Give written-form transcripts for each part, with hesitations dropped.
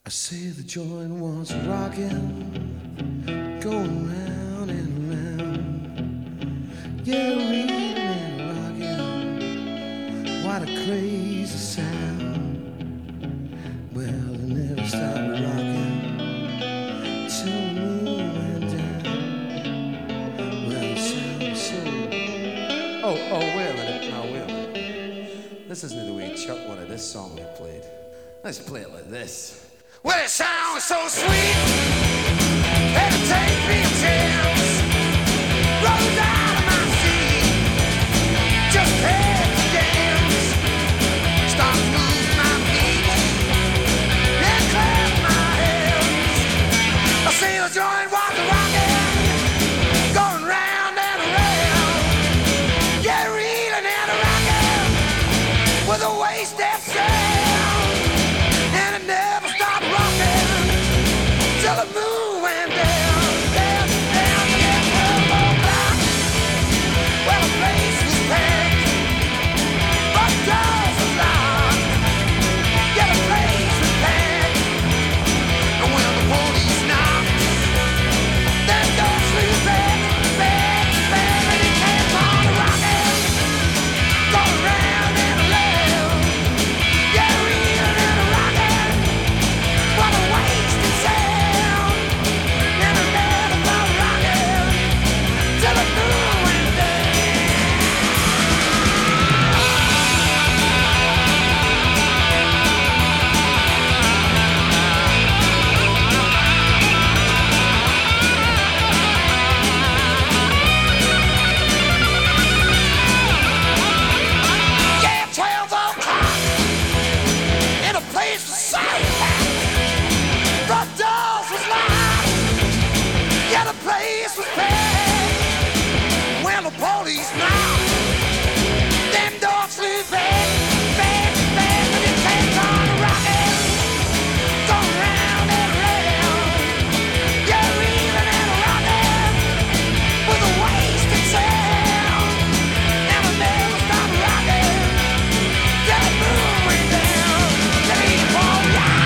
I say the joint wants rocking, going round and round. Yeah, reeling and rocking, what a crazy sound. Well, they never stopped rocking till the moon went down. Well, the sound was so. Oh, wait a minute. Now, wait a minute. This isn't the way Chuck wanted this song we played. Let's play it like this. Well, it sounds so sweet, it'll take me a chance. Rose out of my seat, just had to dance. Start moving my feet, and clap my hands. I see the joint walk rocking, going round and around. Yeah, reeling and rocking, with a waist-deaf sound. And it never stopped rocking till the moon went down, down, down to that 12 o'clock. Well, the place was packed, but the doors was locked. Yeah, the place was packed, and when the police knocked, them doors flew back, back, back, and it kept on rocking, going round and around. Yeah, reeling and rocking, what a wasted sound. And it never stopped rocking till the moon went down. Yeah, 12 o'clock, and the place was so packed. The doors was locked, yeah, the place was packed. When the police knocked, them doors flew back, back, back, and it kept on rocking, going round and round. Yeah, reeling and rocking, with a wasted sound. And it never stopped rocking till the moon went down. Let me fall down.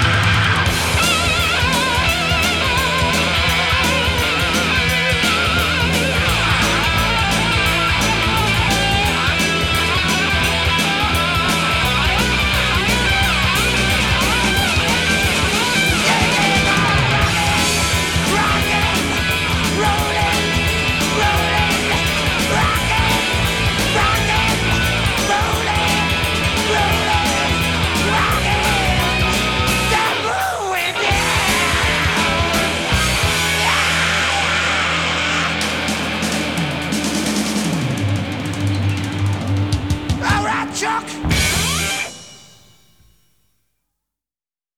Chuck!